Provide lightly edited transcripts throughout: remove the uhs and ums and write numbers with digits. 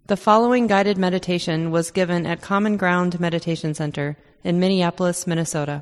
The following guided meditation was given at Common Ground Meditation Center in Minneapolis, Minnesota.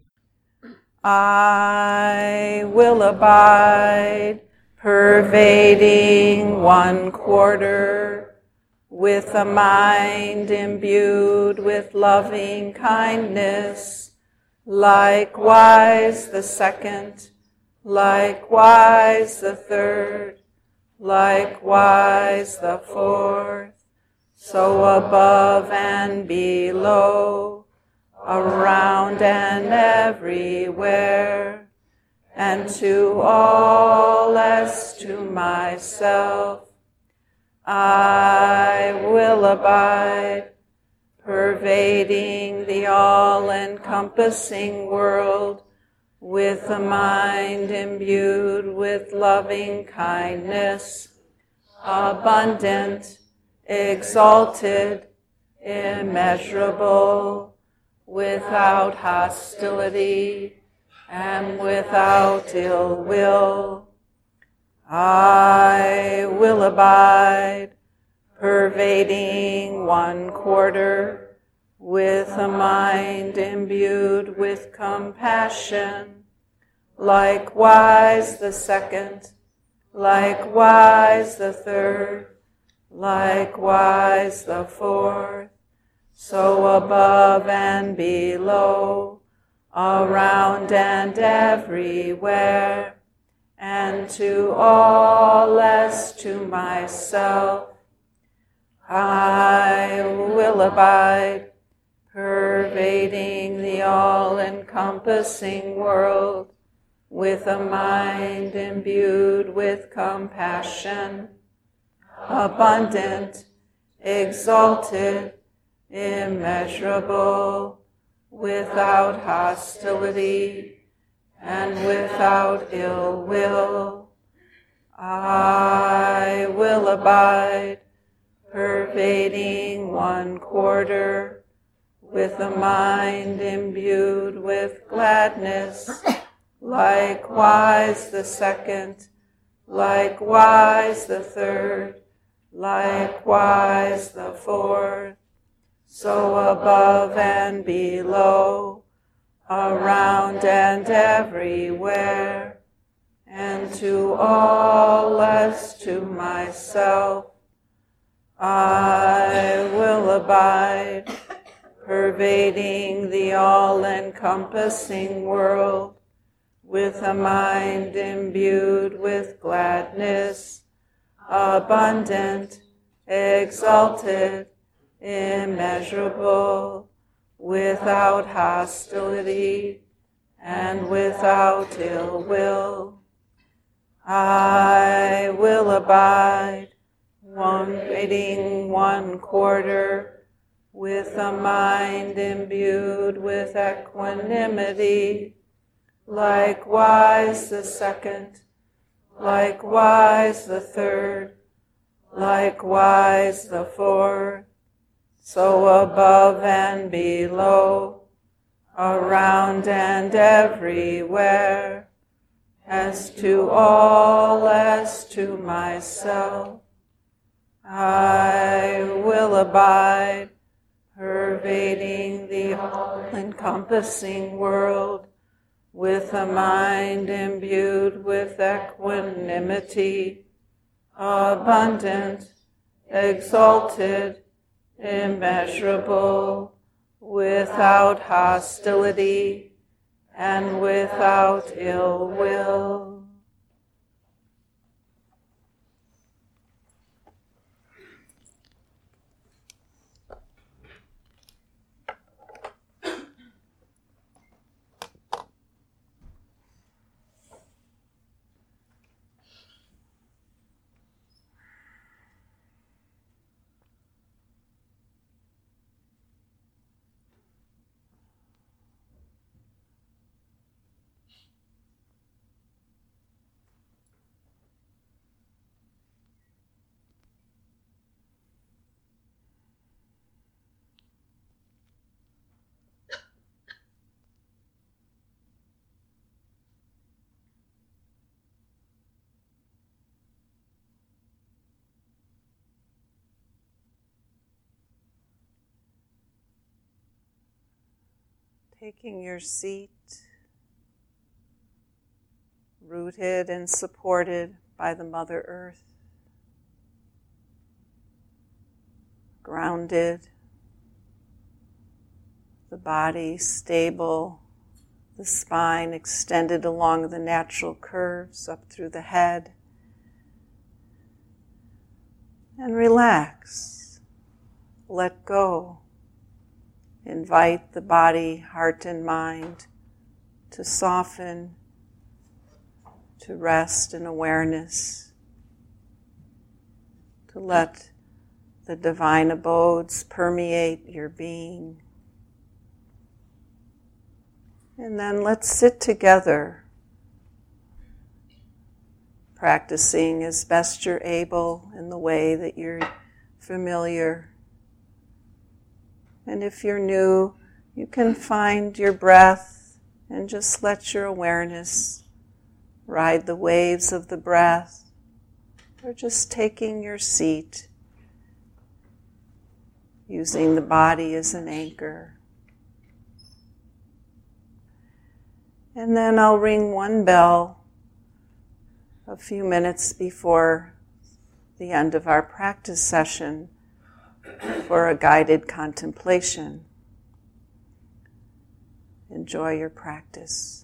I will abide, pervading 1/4, with a mind imbued with loving kindness. Likewise the second, likewise the third, likewise the fourth, so above and below, around and everywhere, and to all as to myself. I will abide, pervading the all-encompassing world, with a mind imbued with loving kindness, abundant, exalted, immeasurable, without hostility and without ill will. I will abide, pervading 1/4, with a mind imbued with compassion. Likewise the second, likewise the third, likewise the fourth, so above and below, around and everywhere, and to all as to myself. I will abide, pervading the all-encompassing world, with a mind imbued with compassion, abundant, exalted, immeasurable, without hostility and without ill will. I will abide, pervading 1/4, with a mind imbued with gladness. Likewise the second, likewise the third, likewise the fourth, so above and below, around and everywhere, and to all as to myself. I will abide, pervading the all-encompassing world, with a mind imbued with gladness, abundant, exalted, immeasurable, without hostility and without ill will. I will abide, pervading 1/4, with a mind imbued with equanimity. Likewise the second, likewise the third, likewise the fourth, so above and below, around and everywhere, as to all as to myself. I will abide, pervading the all-encompassing world, with a mind imbued with equanimity, abundant, exalted, immeasurable, without hostility and without ill will. Taking your seat, rooted and supported by the Mother Earth, grounded, the body stable, the spine extended along the natural curves up through the head, and relax, let go. Invite the body, heart, and mind to soften, to rest in awareness, to let the divine abodes permeate your being. And then let's sit together, practicing as best you're able in the way that you're familiar. And if you're new, you can find your breath and just let your awareness ride the waves of the breath, or just taking your seat, using the body as an anchor. And then I'll ring one bell a few minutes before the end of our practice session for a guided contemplation. Enjoy your practice.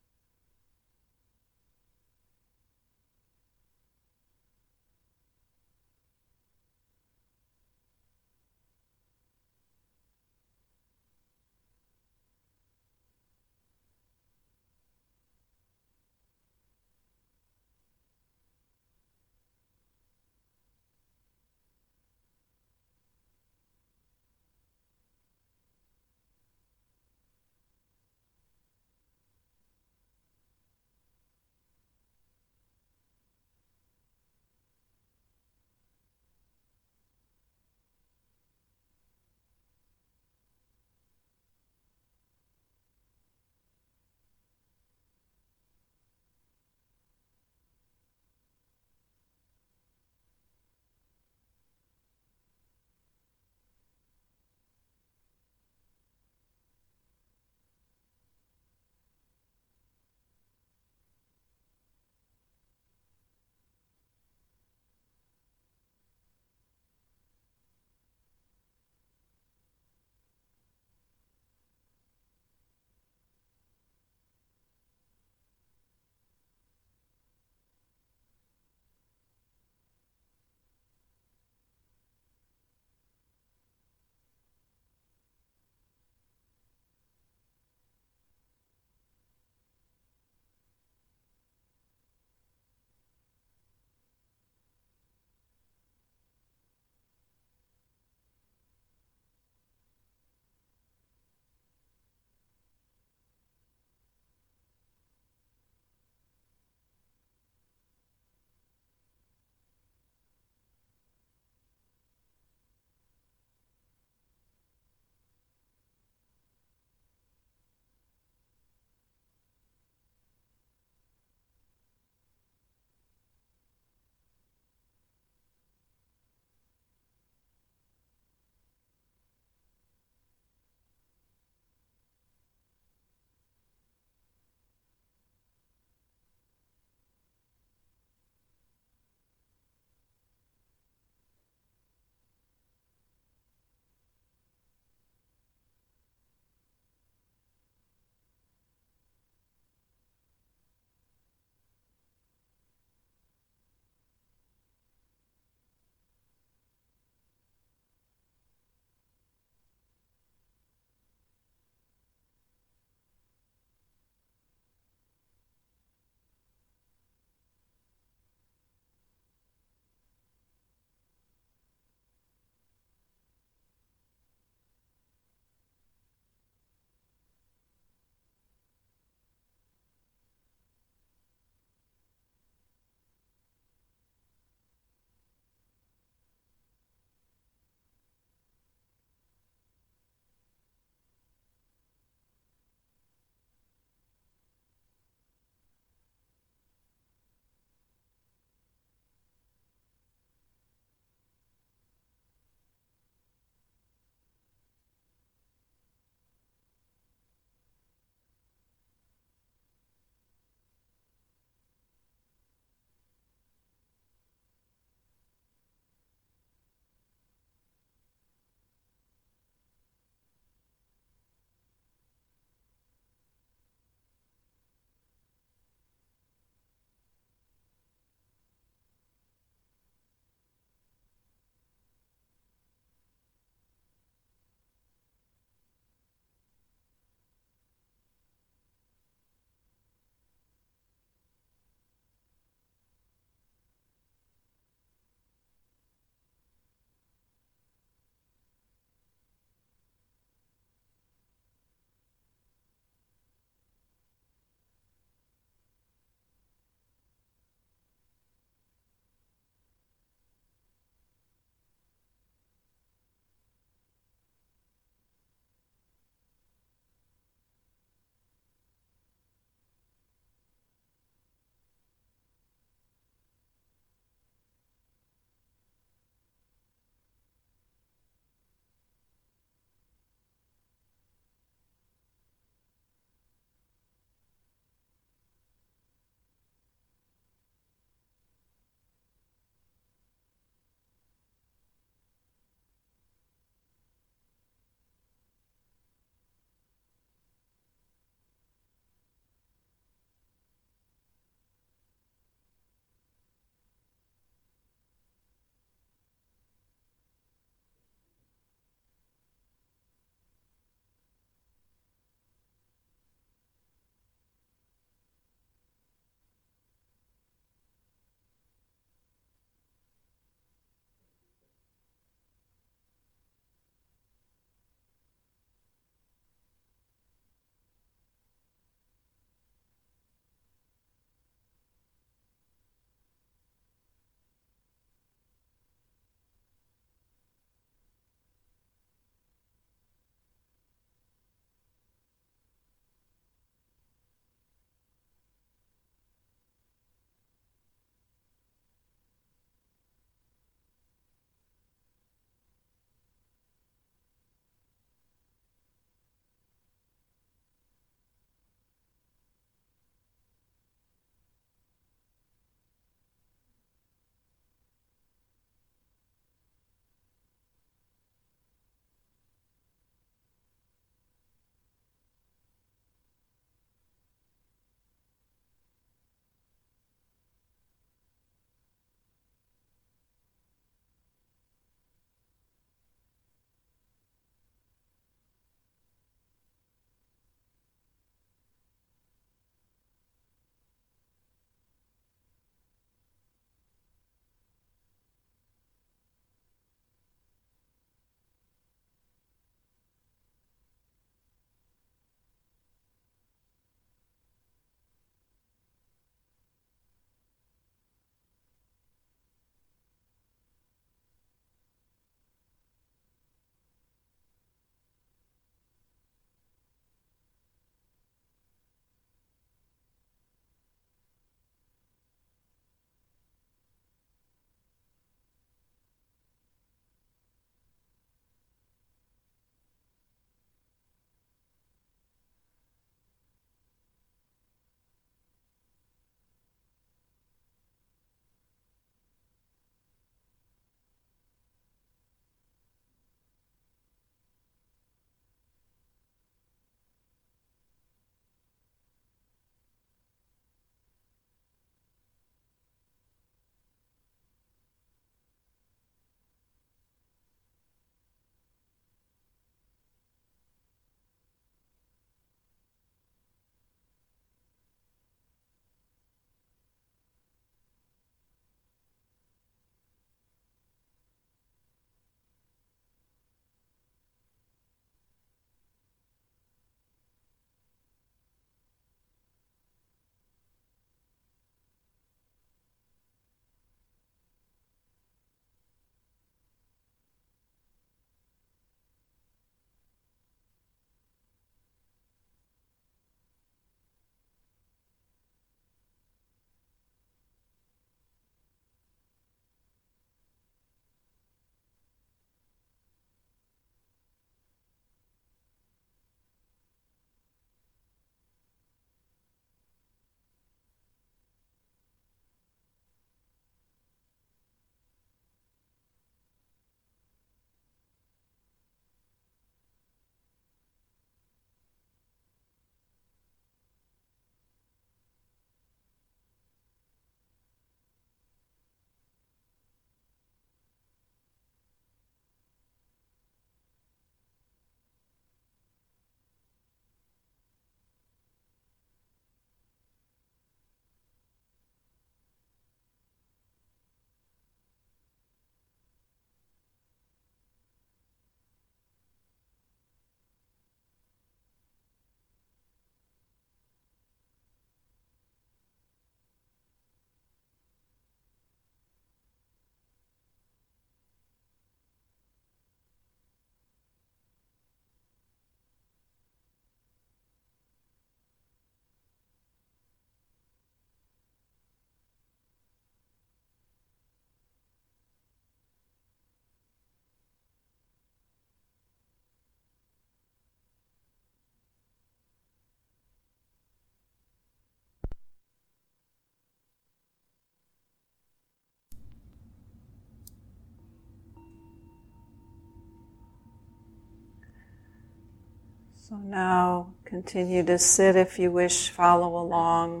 So now continue to sit if you wish, follow along.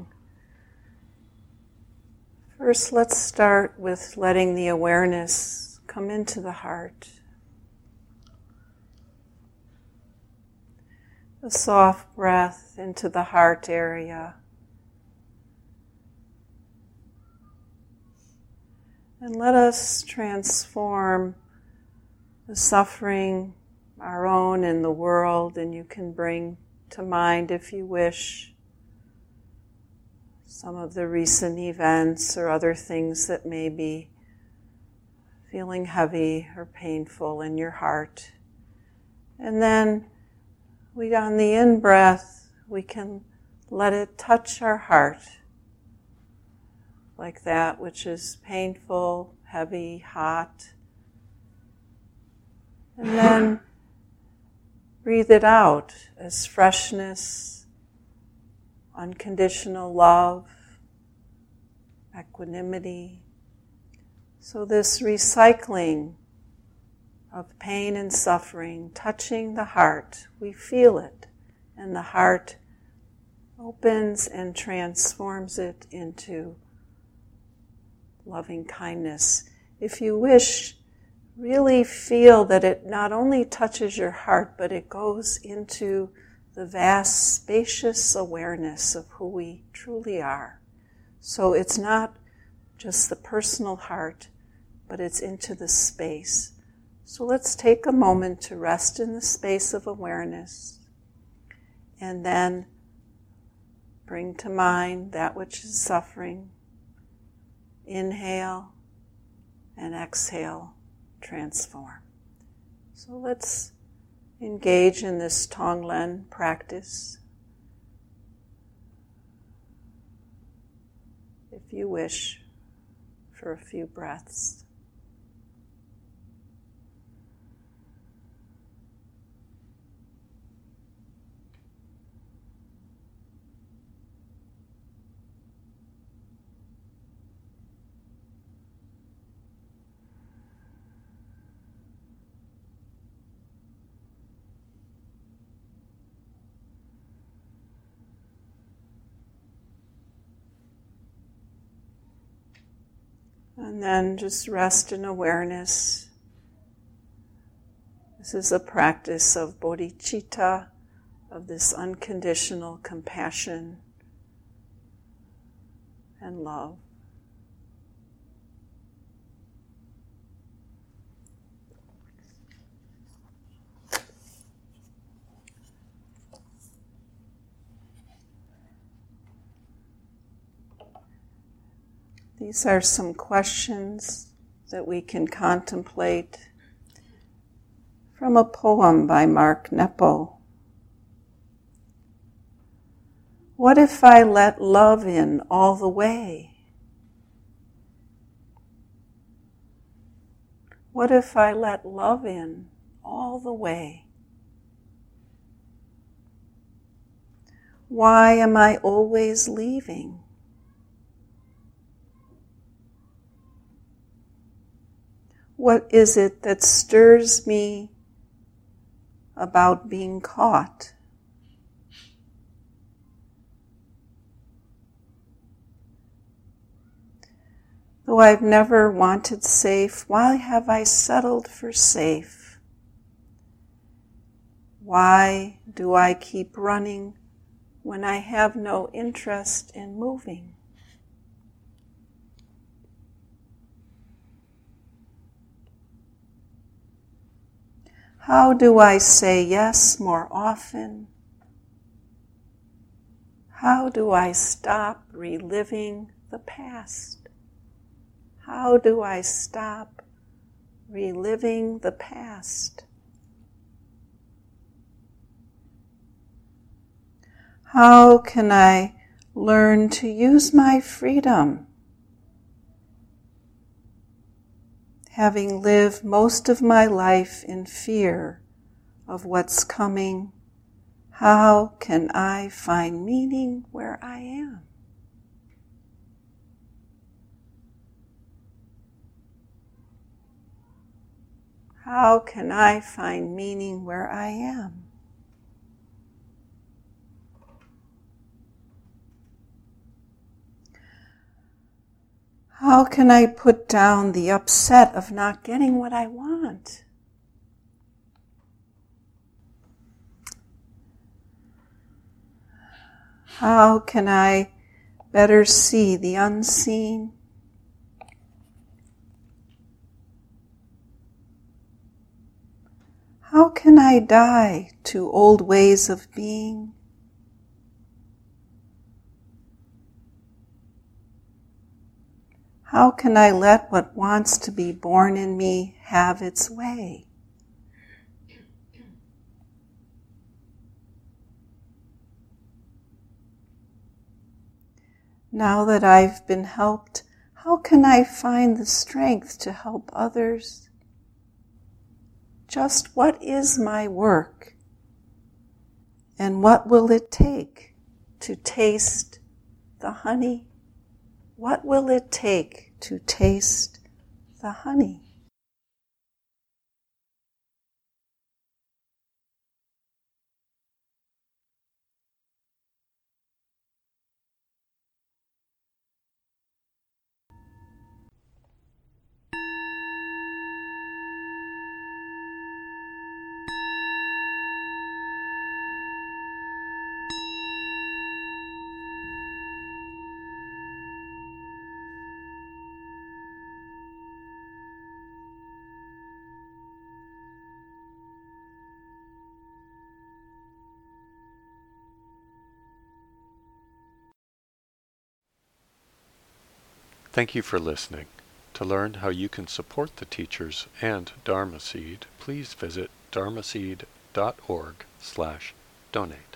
First, let's start with letting the awareness come into the heart. A soft breath into the heart area. And let us transform the suffering, our own and the world, and you can bring to mind, if you wish, some of the recent events or other things that may be feeling heavy or painful in your heart. And then on the in-breath, we can let it touch our heart, like that which is painful, heavy, hot. And then breathe it out as freshness, unconditional love, equanimity. So this recycling of pain and suffering, touching the heart, we feel it, and the heart opens and transforms it into loving kindness. If you wish, really feel that it not only touches your heart, but it goes into the vast, spacious awareness of who we truly are. So it's not just the personal heart, but it's into the space. So let's take a moment to rest in the space of awareness, and then bring to mind that which is suffering. Inhale and exhale, transform. So let's engage in this Tonglen practice. If you wish, for a few breaths. And then just rest in awareness. This is a practice of bodhicitta, of this unconditional compassion and love. These are some questions that we can contemplate from a poem by Mark Nepo. What if I let love in all the way? What if I let love in all the way? Why am I always leaving? What is it that stirs me about being caught? Though I've never wanted safe, why have I settled for safe? Why do I keep running when I have no interest in moving? How do I say yes more often? How do I stop reliving the past? How do I stop reliving the past? How can I learn to use my freedom? Having lived most of my life in fear of what's coming, how can I find meaning where I am? How can I find meaning where I am? How can I put down the upset of not getting what I want? How can I better see the unseen? How can I die to old ways of being? How can I let what wants to be born in me have its way? Now that I've been helped, how can I find the strength to help others? Just what is my work? And what will it take to taste the honey? What will it take to taste the honey? Thank you for listening. To learn how you can support the teachers and Dharma Seed, please visit dharmaseed.org/donate.